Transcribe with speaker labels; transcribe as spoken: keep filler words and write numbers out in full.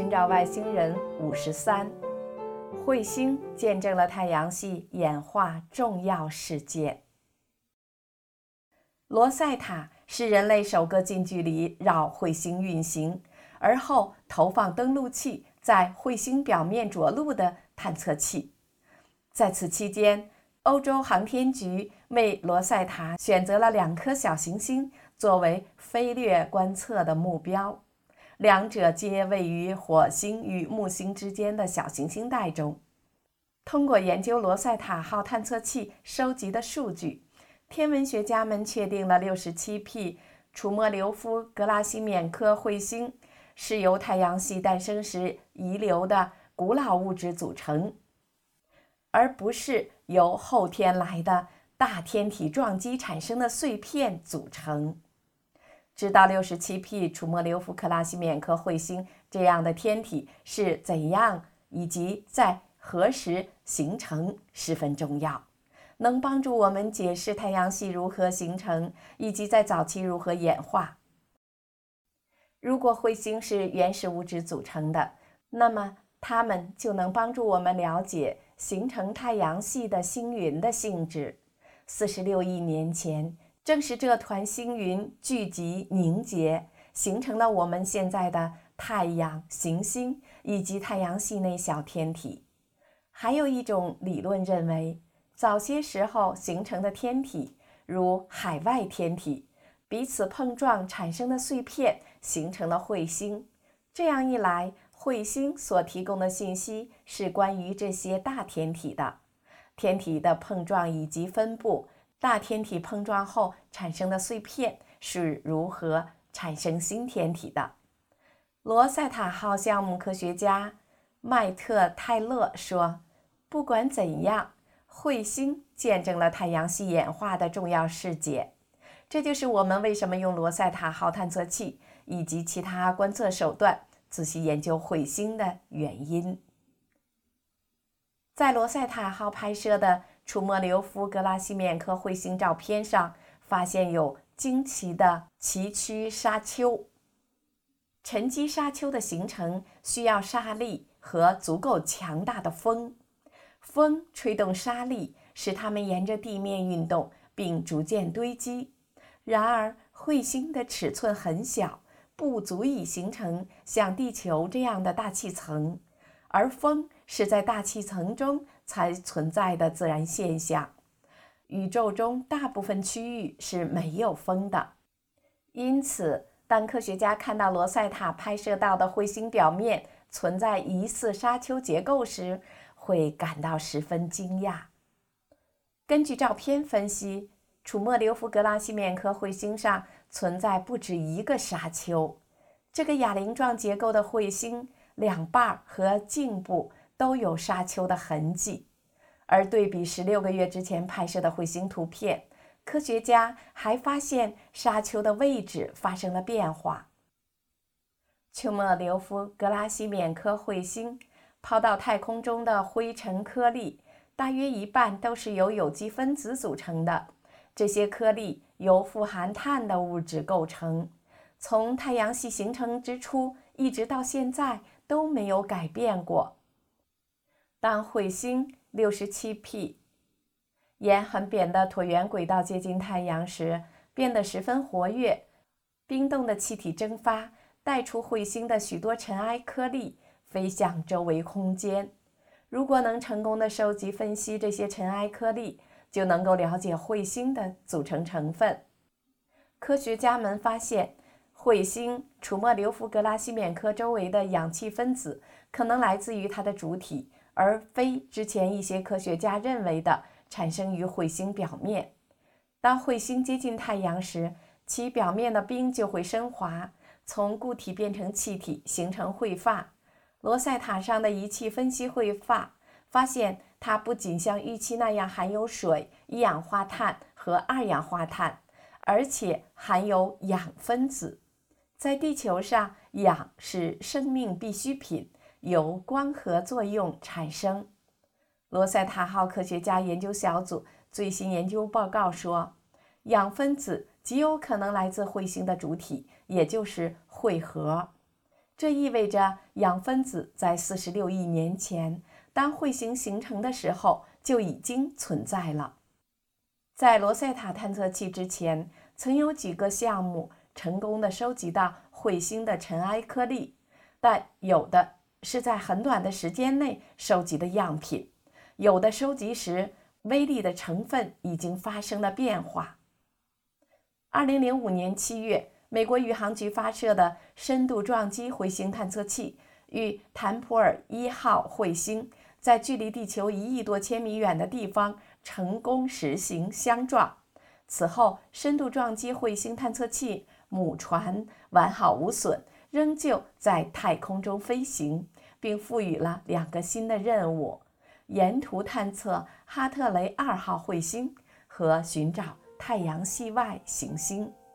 Speaker 1: 寻找外星人五十三，彗星见证了太阳系演化重要事件。罗塞塔是人类首个近距离绕彗星运行，而后投放登陆器在彗星表面着陆的探测器。在此期间，欧洲航天局为罗塞塔选择了两颗小行星作为飞掠观测的目标，两者皆位于火星与木星之间的小行星带中。通过研究罗塞塔号探测器收集的数据，天文学家们确定了六十七 P 楚莫留夫格拉西缅科彗星是由太阳系诞生时遗留的古老物质组成，而不是由后天来的大天体撞击产生的碎片组成。知道六十七 P 楚莫留夫克拉西缅科彗星这样的天体是怎样以及在何时形成十分重要，能帮助我们解释太阳系如何形成以及在早期如何演化。如果彗星是原始物质组成的，那么它们就能帮助我们了解形成太阳系的星云的性质。四十六亿年前，正是这团星云聚集凝结，形成了我们现在的太阳、行星以及太阳系内小天体。还有一种理论认为，早些时候形成的天体，如海外天体，彼此碰撞产生的碎片形成了彗星。这样一来，彗星所提供的信息是关于这些大天体的，天体的碰撞以及分布，大天体碰撞后产生的碎片是如何产生新天体的。罗塞塔号项目科学家麦特泰勒说，不管怎样，彗星见证了太阳系演化的重要事件。这就是我们为什么用罗塞塔号探测器以及其他观测手段仔细研究彗星的原因。在罗塞塔号拍摄的楚莫留夫格拉西缅科彗星照片上，发现有惊奇的崎岖沙丘。沉积沙丘的形成需要沙粒和足够强大的风，风吹动沙粒，使它们沿着地面运动，并逐渐堆积。然而，彗星的尺寸很小，不足以形成像地球这样的大气层，而风是在大气层中才存在的自然现象。宇宙中大部分区域是没有风的，因此，当科学家看到罗塞塔拍摄到的彗星表面存在疑似沙丘结构时，会感到十分惊讶。根据照片分析，楚莫留夫格拉西缅科彗星上存在不止一个沙丘。这个哑铃状结构的彗星两半和颈部都有沙丘的痕迹，而对比十六个月之前拍摄的彗星图片，科学家还发现沙丘的位置发生了变化。楚莫留夫格拉西缅科彗星抛到太空中的灰尘颗粒，大约一半都是由有机分子组成的。这些颗粒由富含碳的物质构成，从太阳系形成之初一直到现在都没有改变过。当彗星六十七 P 沿很扁的椭圆轨道接近太阳时，变得十分活跃，冰冻的气体蒸发，带出彗星的许多尘埃颗粒飞向周围空间。如果能成功地收集分析这些尘埃颗粒，就能够了解彗星的组成成分。科学家们发现，彗星楚莫留夫格拉西缅科周围的氧气分子可能来自于它的主体，而非之前一些科学家认为的产生于彗星表面。当彗星接近太阳时，其表面的冰就会升华，从固体变成气体，形成彗发。罗塞塔上的仪器分析彗发，发现它不仅像预期那样含有水、一氧化碳和二氧化碳，而且含有氧分子。在地球上，氧是生命必需品，由光合作用产生。罗塞塔号科学家研究小组最新研究报告说，氧分子极有可能来自彗星的主体，也就是彗核。 这意味着氧分子在四十六亿年前，当彗星形成的时候就已经存在了。在罗塞塔探测器之前，曾有几个项目成功地收集到彗星的尘埃颗粒，但有的是在很短的时间内收集的样品，有的收集时微粒的成分已经发生了变化。二零零五年七月，美国宇航局发射的深度撞击彗星探测器与坦普尔一号彗星在距离地球一亿多千米远的地方成功实行相撞。此后，深度撞击彗星探测器母船完好无损，仍旧在太空中飞行，并赋予了两个新的任务：沿途探测哈特雷二号彗星和寻找太阳系外行星。